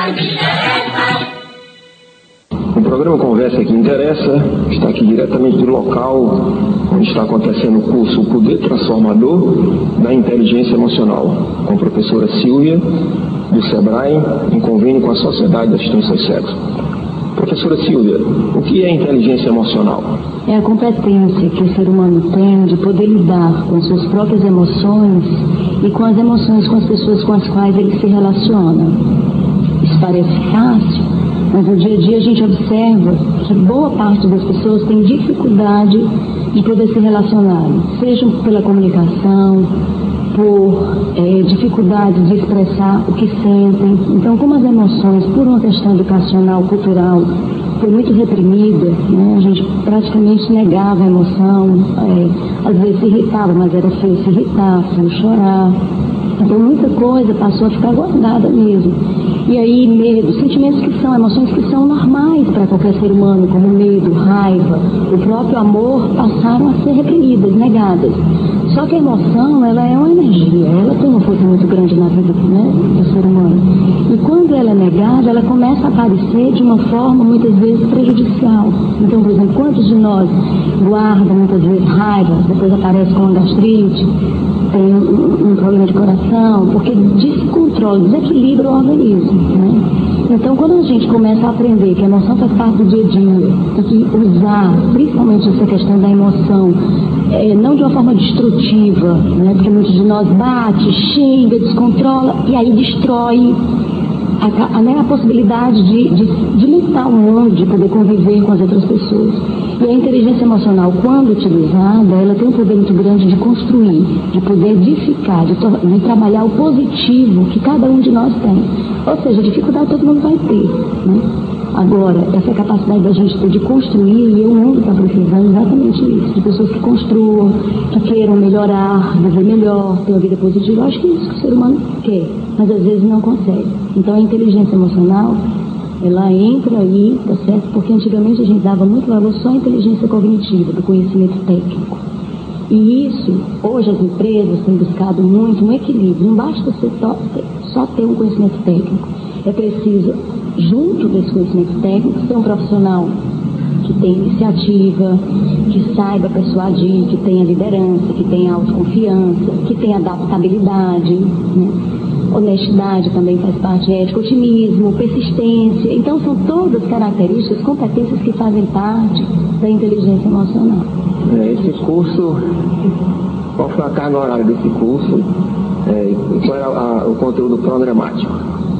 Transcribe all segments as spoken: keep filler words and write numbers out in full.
O programa Conversa que Interessa está aqui diretamente do local onde está acontecendo o curso O Poder Transformador da Inteligência Emocional, com a professora Silvia, do SEBRAE, em convênio com a Sociedade de Assistência ao Sexo. Professora Silvia, o que é inteligência emocional? É a competência que o ser humano tem de poder lidar com suas próprias emoções e com as emoções com as pessoas com as quais ele se relaciona. Isso parece fácil, mas no dia a dia a gente observa que boa parte das pessoas tem dificuldade de poder se relacionar, seja pela comunicação, por é, dificuldade de expressar o que sentem. Então, como as emoções, por uma questão educacional, cultural, foi muito reprimida, né? A gente praticamente negava a emoção, é, às vezes se irritava, mas era feio se irritar, feio chorar. Então, muita coisa passou a ficar guardada mesmo. E aí, medo, sentimentos que são, emoções que são normais para qualquer ser humano, como medo, raiva, o próprio amor, passaram a ser reprimidas, negadas. Só que a emoção, ela é uma energia, ela tem uma força muito grande na vida, né, do ser humano. E quando ela é negada, ela começa a aparecer de uma forma, muitas vezes, prejudicial. Então, por exemplo, quantos de nós guardam, muitas vezes, raiva, depois aparece com uma gastrite, tem um, um problema de coração, porque descontrola, desequilibra o organismo, né? Então, quando a gente começa a aprender que a emoção faz parte do dia a dia, tem que usar, principalmente essa questão da emoção, é, não de uma forma destrutiva, né? Porque muitos de nós bate, xinga, descontrola e aí destrói a, a, né, a possibilidade de, de, de limpar o mundo, de poder conviver com as outras pessoas. E a inteligência emocional, quando utilizada, ela tem um poder muito grande de construir, de poder edificar, de, de trabalhar o positivo que cada um de nós tem. Ou seja, dificuldade todo mundo vai ter, né? Agora, essa capacidade da gente ter de construir, e o mundo está precisando exatamente isso, de pessoas que construam, que queiram melhorar, viver melhor, ter uma vida positiva. Eu acho que é isso que o ser humano quer, mas às vezes não consegue. Então a inteligência emocional, ela entra aí, tá certo? Porque antigamente a gente dava muito valor só à inteligência cognitiva, do conhecimento técnico. E isso, hoje as empresas têm buscado muito um equilíbrio. Não basta você só ter um conhecimento técnico. É preciso, junto desse conhecimento técnico, ter um profissional que tenha iniciativa, que saiba persuadir, que tenha liderança, que tenha autoconfiança, que tenha adaptabilidade, né? Honestidade também faz parte, ética, otimismo, persistência. Então são todas características, competências que fazem parte da inteligência emocional. É, esse curso, qual foi a carga horária desse curso? É, e qual era a, o conteúdo programático?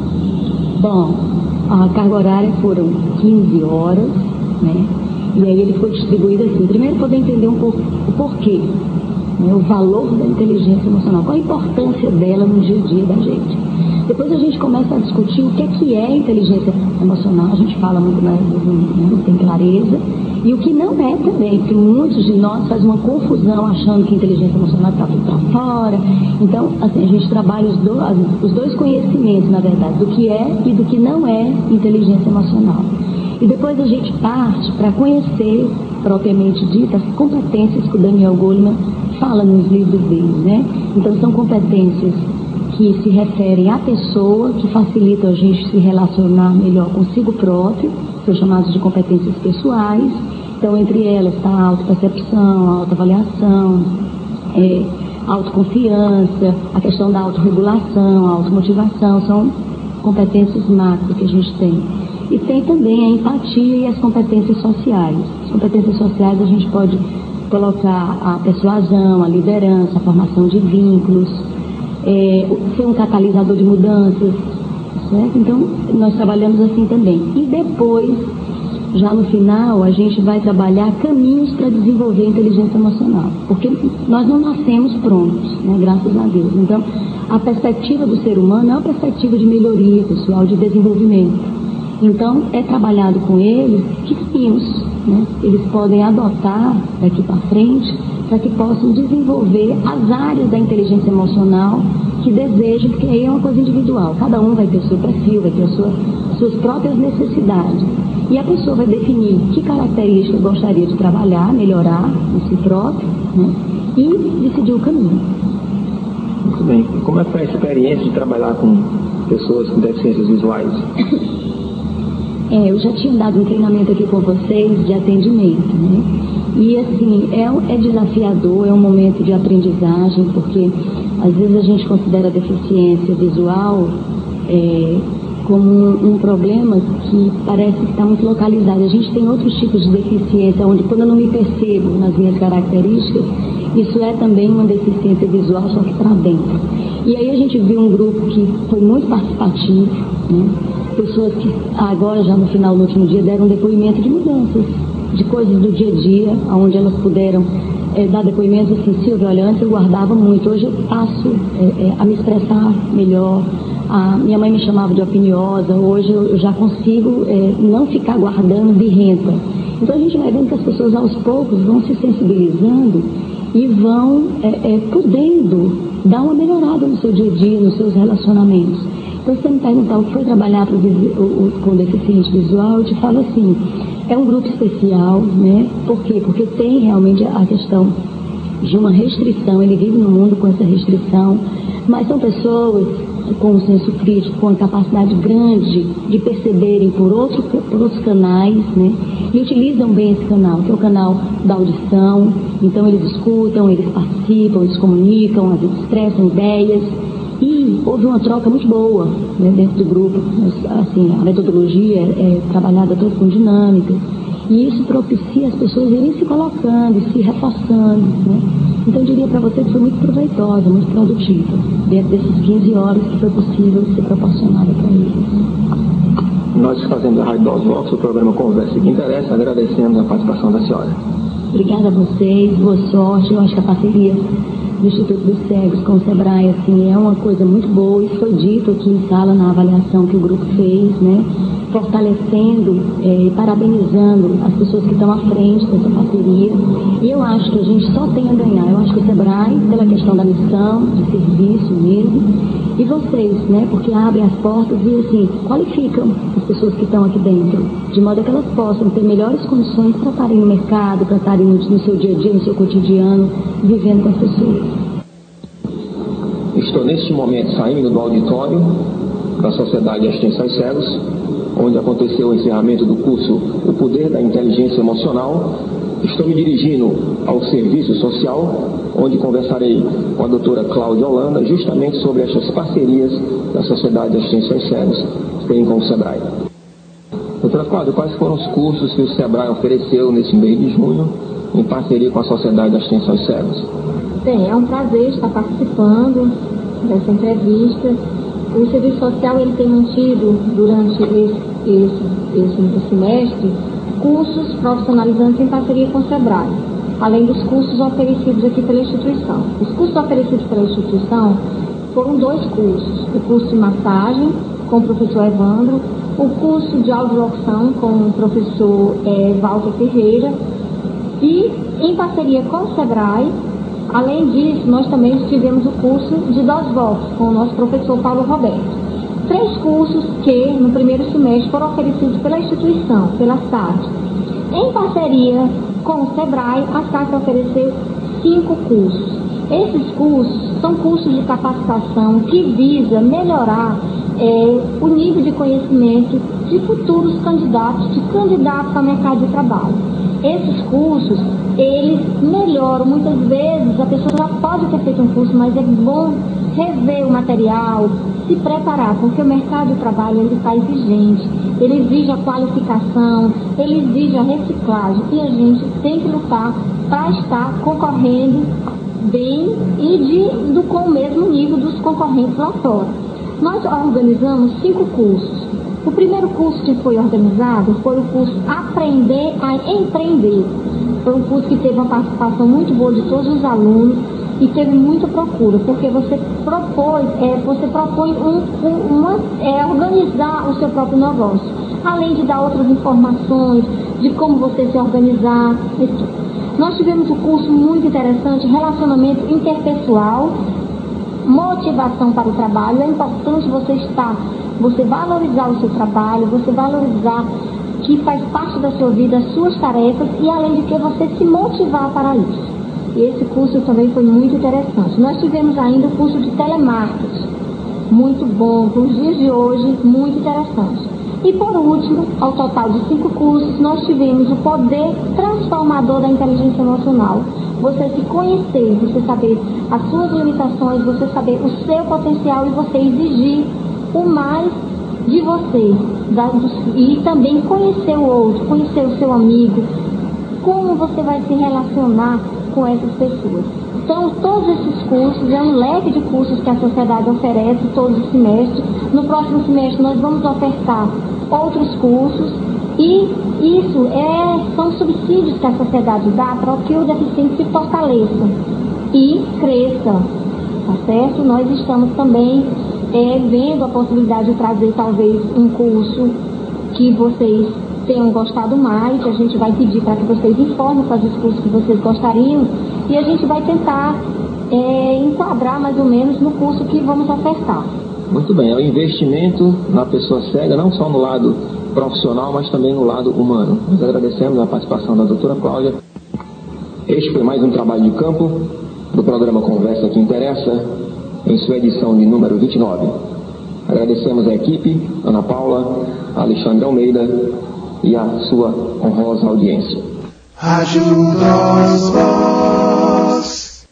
Bom, a carga horária foram quinze horas, né? E aí ele foi distribuído assim. Primeiro poder entender um pouco o porquê, né? O valor da inteligência emocional, qual a importância dela no dia a dia da gente. Depois a gente começa a discutir o que é que é inteligência emocional, a gente fala muito, mas não tem clareza, e o que não é também, porque muitos de nós fazem uma confusão achando que inteligência emocional está tudo para fora. Então, assim, a gente trabalha os dois, os dois conhecimentos, na verdade, do que é e do que não é inteligência emocional. E depois a gente parte para conhecer, propriamente dito, as competências que o Daniel Goleman fala nos livros dele, né? Então, são competências que se referem à pessoa, que facilitam a gente se relacionar melhor consigo próprio, são chamados de competências pessoais. Então, entre elas está a autopercepção, a autoavaliação, é, a autoconfiança, a questão da autorregulação, a automotivação, são competências macro que a gente tem. E tem também a empatia e as competências sociais. As competências sociais a gente pode colocar a persuasão, a liderança, a formação de vínculos, é, ser um catalisador de mudanças, certo? Então, nós trabalhamos assim também. E depois, já no final, a gente vai trabalhar caminhos para desenvolver a inteligência emocional. Porque nós não nascemos prontos, né? Graças a Deus. Então, a perspectiva do ser humano é uma perspectiva de melhoria pessoal, de desenvolvimento. Então, é trabalhado com eles que caminhos, né, eles podem adotar daqui para frente para que possam desenvolver as áreas da inteligência emocional que desejam, porque aí é uma coisa individual. Cada um vai ter o seu perfil, vai ter as sua, suas próprias necessidades. E a pessoa vai definir que características gostaria de trabalhar, melhorar em si próprio, né, e decidir o caminho. Muito bem. E como é que foi a experiência de trabalhar com pessoas com deficiências visuais? É, eu já tinha dado um treinamento aqui com vocês de atendimento, né? E assim, é, é desafiador, é um momento de aprendizagem, porque às vezes a gente considera a deficiência visual é, como um, um problema que parece que está muito localizado. A gente tem outros tipos de deficiência, onde quando eu não me percebo nas minhas características, isso é também uma deficiência visual, só que para dentro. E aí a gente viu um grupo que foi muito participativo, né? Pessoas que agora, já no final do último dia, deram depoimento de mudanças, de coisas do dia a dia, onde elas puderam é, dar depoimentos assim: Silvia, olha, antes eu guardava muito, hoje eu passo é, é, a me expressar melhor. A minha mãe me chamava de opiniosa, hoje eu, eu já consigo é, não ficar guardando birrenta. Então a gente vai vendo que as pessoas aos poucos vão se sensibilizando e vão é, é, podendo dar uma melhorada no seu dia a dia, nos seus relacionamentos. Então, se você me perguntar o que foi trabalhar pro, o, o, com deficiente visual, eu te falo assim, é um grupo especial, né? Por quê? Porque tem realmente a questão de uma restrição, ele vive no mundo com essa restrição, mas são pessoas com um senso crítico, com a capacidade grande de perceberem por, outro, por outros canais, né? E utilizam bem esse canal, que é o canal da audição. Então eles escutam, eles participam, eles comunicam, às vezes expressam ideias. E houve uma troca muito boa, né, dentro do grupo. Assim, a metodologia é, é trabalhada toda com dinâmica. E isso propicia as pessoas irem se colocando, se reforçando, né? Então eu diria para você que foi muito proveitosa, muito produtiva, dentro dessas quinze horas que foi possível ser proporcionada para eles. Nós fazemos a Rádio Dosvox, o programa Conversa que Interessa, agradecemos a participação da senhora. Obrigada a vocês, boa sorte. Eu acho que a parceria do Instituto dos Cegos com o Sebrae, assim, é uma coisa muito boa. Isso foi dito aqui em sala na avaliação que o grupo fez, né? Fortalecendo e eh, parabenizando as pessoas que estão à frente dessa parceria. E eu acho que a gente só tem a ganhar. Eu acho que o Sebrae, pela questão da missão, de serviço mesmo, e vocês, né? Porque abrem as portas e, assim, qualificam as pessoas que estão aqui dentro, de modo que elas possam ter melhores condições para estarem no mercado, para estarem no, no seu dia a dia, no seu cotidiano, vivendo com as pessoas. Estou neste momento saindo do auditório da Sociedade de Assistência aos Cegos, onde aconteceu o encerramento do curso O Poder da Inteligência Emocional. Estou me dirigindo ao serviço social, onde conversarei com a doutora Cláudia Holanda justamente sobre estas parcerias da Sociedade de Assistência aos Cegos, que tem com o Sebrae. Doutora Cláudia, quais foram os cursos que o Sebrae ofereceu nesse mês de junho em parceria com a Sociedade de Assistência aos Cegos? Bem, é um prazer estar participando dessa entrevista. O Serviço Social ele tem mantido durante esse, esse, esse semestre cursos profissionalizantes em parceria com o Sebrae, além dos cursos oferecidos aqui pela instituição. Os cursos oferecidos pela instituição foram dois cursos: o curso de massagem com o professor Evandro, o curso de audiolocução com o professor é, Walter Ferreira, e em parceria com o Sebrae. Além disso, nós também tivemos o curso de Dosvox com o nosso professor Paulo Roberto. Três cursos que, no primeiro semestre, foram oferecidos pela instituição, pela S A C. Em parceria com o Sebrae, a S A C ofereceu cinco cursos. Esses cursos são cursos de capacitação que visa melhorar é, o nível de conhecimento de futuros candidatos, de candidatos ao mercado de trabalho. Esses cursos, eles melhoram. Muitas vezes a pessoa já pode ter feito um curso, mas é bom rever o material, se preparar, porque o mercado de trabalho ele está exigente, ele exige a qualificação, ele exige a reciclagem, e a gente tem que lutar para estar concorrendo bem e de, do, com o mesmo nível dos concorrentes lá fora. Nós organizamos cinco cursos. O primeiro curso que foi organizado foi o curso Aprender a Empreender. Foi um curso que teve uma participação muito boa de todos os alunos e teve muita procura, porque você propôs, é, você propõe um, um, uma, é, organizar o seu próprio negócio, além de dar outras informações de como você se organizar. Nós tivemos um curso muito interessante, relacionamento interpessoal, motivação para o trabalho. É importante você estar, você valorizar o seu trabalho, você valorizar que faz parte da sua vida, as suas tarefas, e além de que você se motivar para isso. E esse curso também foi muito interessante. Nós tivemos ainda o curso de telemarketing. muito bom para os dias de hoje, muito interessante. E por último, ao total de cinco cursos, nós tivemos o poder transformador da inteligência emocional. Você se conhecer, você saber as suas limitações, você saber o seu potencial e você exigir o mais de você. E também conhecer o outro, conhecer o seu amigo, como você vai se relacionar com essas pessoas. Então, todos esses cursos, é um leque de cursos que a sociedade oferece todos os semestres. No próximo semestre, nós vamos ofertar outros cursos. E isso é, são subsídios que a sociedade dá para que o deficiente se fortaleça e cresça. Tá certo? Nós estamos também é, vendo a possibilidade de trazer, talvez, um curso que vocês tenham gostado mais. A gente vai pedir para que vocês informem quais os cursos que vocês gostariam. E a gente vai tentar é, enquadrar mais ou menos no curso que vamos ofertar. Muito bem, é o investimento na pessoa cega, não só no lado profissional, mas também no lado humano. Nós agradecemos a participação da doutora Cláudia. Este foi mais um trabalho de campo do programa Conversa que Interessa, em sua edição de número vinte e nove. Agradecemos a equipe, Ana Paula, Alexandre Almeida e a sua honrosa audiência. Rádio Nós